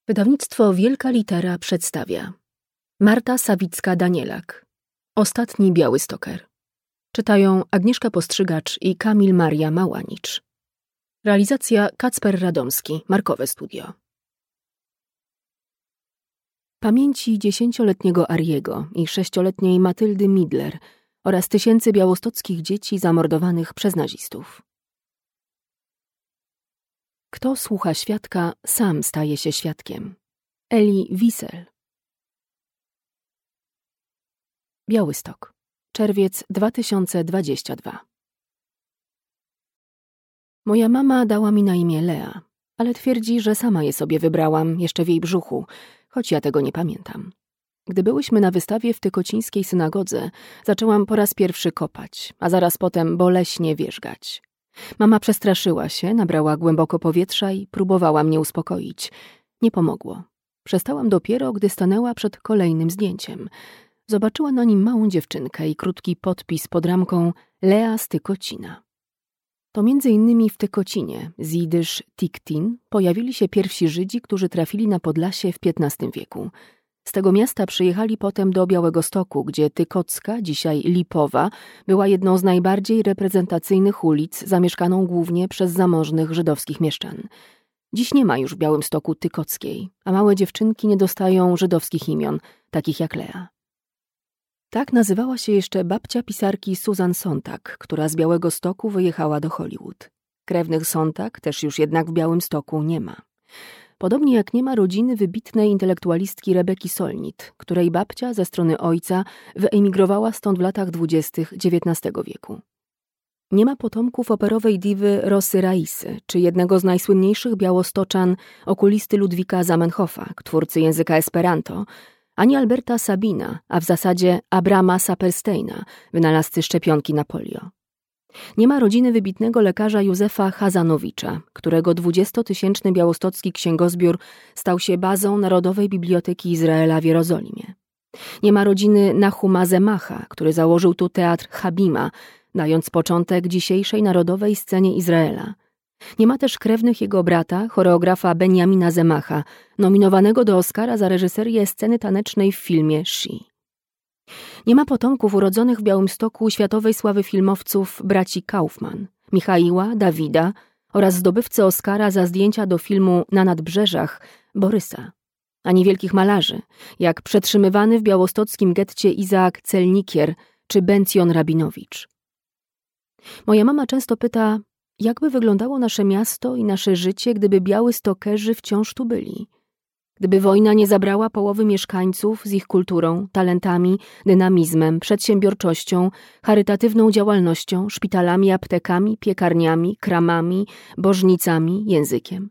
Wydawnictwo Wielka Litera przedstawia Marta Sawicka-Danielak. Ostatni Białystoker. Czytają Agnieszka Postrzygacz i Kamil Maria Małanicz. Realizacja Kacper Radomski, Markowe Studio. Pamięci 10-letniego Ariego i 6-letniej Matyldy Midler oraz tysięcy białostockich dzieci zamordowanych przez nazistów. Kto słucha świadka, sam staje się świadkiem. Elie Wiesel. Białystok. Czerwiec 2022. Moja mama dała mi na imię Lea, ale twierdzi, że sama je sobie wybrałam jeszcze w jej brzuchu, choć ja tego nie pamiętam. Gdy byłyśmy na wystawie w tykocińskiej synagodze, zaczęłam po raz pierwszy kopać, a zaraz potem boleśnie wierzgać. Mama przestraszyła się, nabrała głęboko powietrza i próbowała mnie uspokoić. Nie pomogło. Przestałam dopiero, gdy stanęła przed kolejnym zdjęciem. Zobaczyła na nim małą dziewczynkę i krótki podpis pod ramką Lea z Tykocina. To między innymi w Tykocinie, z jidysz Tiktin, pojawili się pierwsi Żydzi, którzy trafili na Podlasie w XV wieku. Z tego miasta przyjechali potem do Białegostoku, gdzie Tykocka, dzisiaj Lipowa, była jedną z najbardziej reprezentacyjnych ulic, zamieszkaną głównie przez zamożnych żydowskich mieszczan. Dziś nie ma już w Białymstoku Tykockiej, a małe dziewczynki nie dostają żydowskich imion, takich jak Lea. Tak nazywała się jeszcze babcia pisarki Susan Sontag, która z Białegostoku wyjechała do Hollywood. Krewnych Sontag też już jednak w Białymstoku nie ma. Podobnie jak nie ma rodziny wybitnej intelektualistki Rebeki Solnit, której babcia ze strony ojca wyemigrowała stąd w latach 20. XIX wieku. Nie ma potomków operowej diwy Rosy Raisy, czy jednego z najsłynniejszych białostoczan, okulisty Ludwika Zamenhofa, twórcy języka Esperanto, ani Alberta Sabina, a w zasadzie Abrama Sapersteina, wynalazcy szczepionki na polio. Nie ma rodziny wybitnego lekarza Józefa Chazanowicza, którego 20-tysięczny białostocki księgozbiór stał się bazą Narodowej Biblioteki Izraela w Jerozolimie. Nie ma rodziny Nahuma Zemacha, który założył tu teatr Habima, dając początek dzisiejszej narodowej scenie Izraela. Nie ma też krewnych jego brata, choreografa Benjamina Zemacha, nominowanego do Oscara za reżyserię sceny tanecznej w filmie She. Nie ma potomków urodzonych w Białymstoku światowej sławy filmowców braci Kaufman, Michaiła, Dawida oraz zdobywcy Oscara za zdjęcia do filmu Na nadbrzeżach Borysa, ani wielkich malarzy, jak przetrzymywany w białostockim getcie Izaak Celnikier czy Bencjon Rabinowicz. Moja mama często pyta, jakby wyglądało nasze miasto i nasze życie, gdyby białystokerzy wciąż tu byli. Gdyby wojna nie zabrała połowy mieszkańców z ich kulturą, talentami, dynamizmem, przedsiębiorczością, charytatywną działalnością, szpitalami, aptekami, piekarniami, kramami, bożnicami, językiem.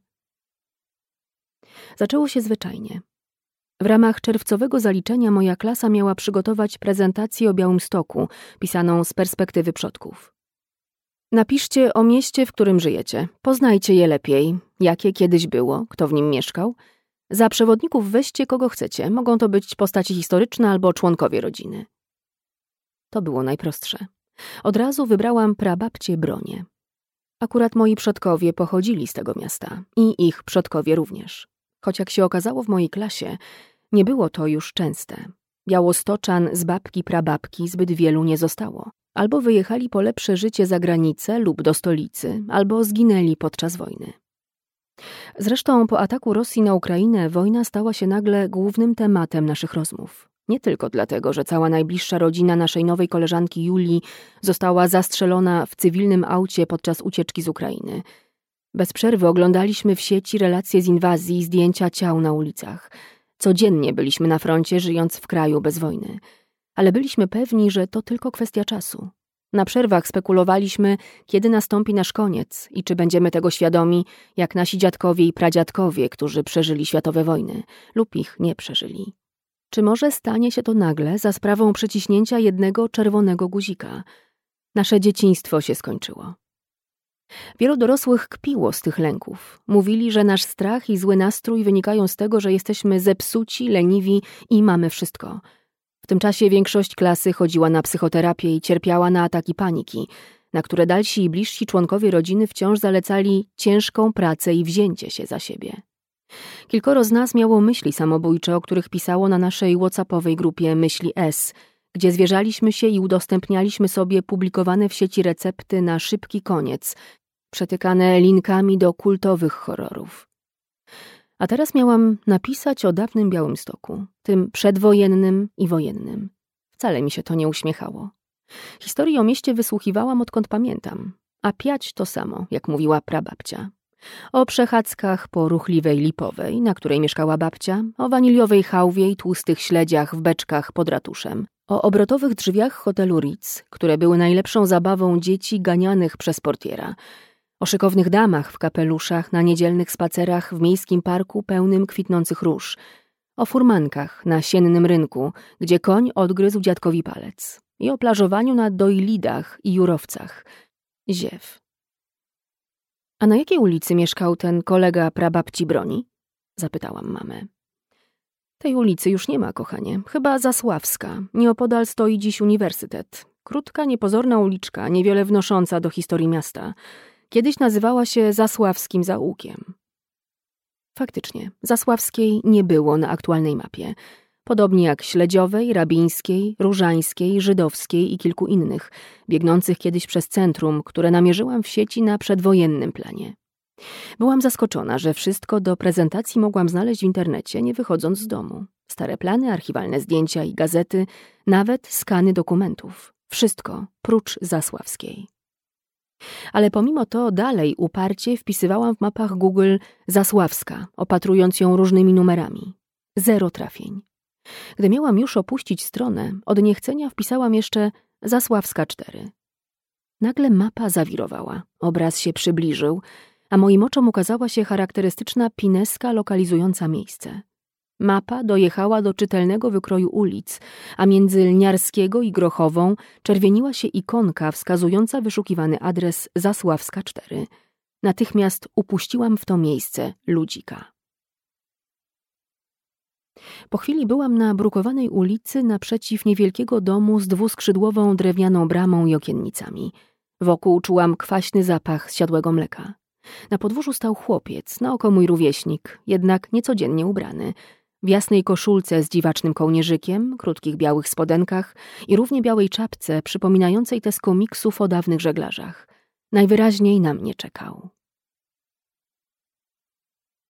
Zaczęło się zwyczajnie. W ramach czerwcowego zaliczenia moja klasa miała przygotować prezentację o Białymstoku, pisaną z perspektywy przodków. Napiszcie o mieście, w którym żyjecie. Poznajcie je lepiej, jakie kiedyś było, kto w nim mieszkał. Za przewodników weźcie kogo chcecie. Mogą to być postaci historyczne albo członkowie rodziny. To było najprostsze. Od razu wybrałam prababcię Bronię. Akurat moi przodkowie pochodzili z tego miasta i ich przodkowie również. Choć jak się okazało w mojej klasie, nie było to już częste. Białostoczan z babki prababki zbyt wielu nie zostało. Albo wyjechali po lepsze życie za granicę lub do stolicy, albo zginęli podczas wojny. Zresztą po ataku Rosji na Ukrainę wojna stała się nagle głównym tematem naszych rozmów. Nie tylko dlatego, że cała najbliższa rodzina naszej nowej koleżanki Julii została zastrzelona w cywilnym aucie podczas ucieczki z Ukrainy. Bez przerwy oglądaliśmy w sieci relacje z inwazji i zdjęcia ciał na ulicach. Codziennie byliśmy na froncie, żyjąc w kraju bez wojny. Ale byliśmy pewni, że to tylko kwestia czasu. Na przerwach spekulowaliśmy, kiedy nastąpi nasz koniec i czy będziemy tego świadomi, jak nasi dziadkowie i pradziadkowie, którzy przeżyli światowe wojny lub ich nie przeżyli. Czy może stanie się to nagle za sprawą przyciśnięcia jednego czerwonego guzika? Nasze dzieciństwo się skończyło. Wielu dorosłych kpiło z tych lęków. Mówili, że nasz strach i zły nastrój wynikają z tego, że jesteśmy zepsuci, leniwi i mamy wszystko. W tym czasie większość klasy chodziła na psychoterapię i cierpiała na ataki paniki, na które dalsi i bliżsi członkowie rodziny wciąż zalecali ciężką pracę i wzięcie się za siebie. Kilkoro z nas miało myśli samobójcze, o których pisało na naszej WhatsAppowej grupie Myśli S, gdzie zwierzaliśmy się i udostępnialiśmy sobie publikowane w sieci recepty na szybki koniec, przetykane linkami do kultowych horrorów. A teraz miałam napisać o dawnym Białymstoku, tym przedwojennym i wojennym. Wcale mi się to nie uśmiechało. Historii o mieście wysłuchiwałam odkąd pamiętam, a piać to samo, jak mówiła prababcia. O przechadzkach po ruchliwej Lipowej, na której mieszkała babcia, o waniliowej chałwie i tłustych śledziach w beczkach pod ratuszem, o obrotowych drzwiach hotelu Ritz, które były najlepszą zabawą dzieci ganianych przez portiera, o szykownych damach w kapeluszach na niedzielnych spacerach w miejskim parku pełnym kwitnących róż, o furmankach na siennym rynku, gdzie koń odgryzł dziadkowi palec i o plażowaniu na dojlidach i jurowcach. Ziew. A na jakiej ulicy mieszkał ten kolega prababci Broni? Zapytałam mamę. Tej ulicy już nie ma, kochanie. Chyba Zasławska. Nieopodal stoi dziś uniwersytet. Krótka, niepozorna uliczka, niewiele wnosząca do historii miasta. Kiedyś nazywała się Zasławskim Zaułkiem. Faktycznie, Zasławskiej nie było na aktualnej mapie. Podobnie jak Śledziowej, Rabińskiej, Różańskiej, Żydowskiej i kilku innych, biegnących kiedyś przez centrum, które namierzyłam w sieci na przedwojennym planie. Byłam zaskoczona, że wszystko do prezentacji mogłam znaleźć w internecie, nie wychodząc z domu. Stare plany, archiwalne zdjęcia i gazety, nawet skany dokumentów. Wszystko prócz Zasławskiej. Ale pomimo to dalej uparcie wpisywałam w mapach Google Zasławska, opatrując ją różnymi numerami. 0 trafień. Gdy miałam już opuścić stronę, od niechcenia wpisałam jeszcze Zasławska 4. Nagle mapa zawirowała, obraz się przybliżył, a moim oczom ukazała się charakterystyczna pineska lokalizująca miejsce. Mapa dojechała do czytelnego wykroju ulic, a między Lniarskiego i Grochową czerwieniła się ikonka wskazująca wyszukiwany adres Zasławska 4. Natychmiast upuściłam w to miejsce ludzika. Po chwili byłam na brukowanej ulicy naprzeciw niewielkiego domu z dwuskrzydłową drewnianą bramą i okiennicami. Wokół czułam kwaśny zapach zsiadłego mleka. Na podwórzu stał chłopiec, na oko mój rówieśnik, jednak niecodziennie ubrany. W jasnej koszulce z dziwacznym kołnierzykiem, krótkich białych spodenkach i równie białej czapce przypominającej te z komiksów o dawnych żeglarzach. Najwyraźniej na mnie czekał.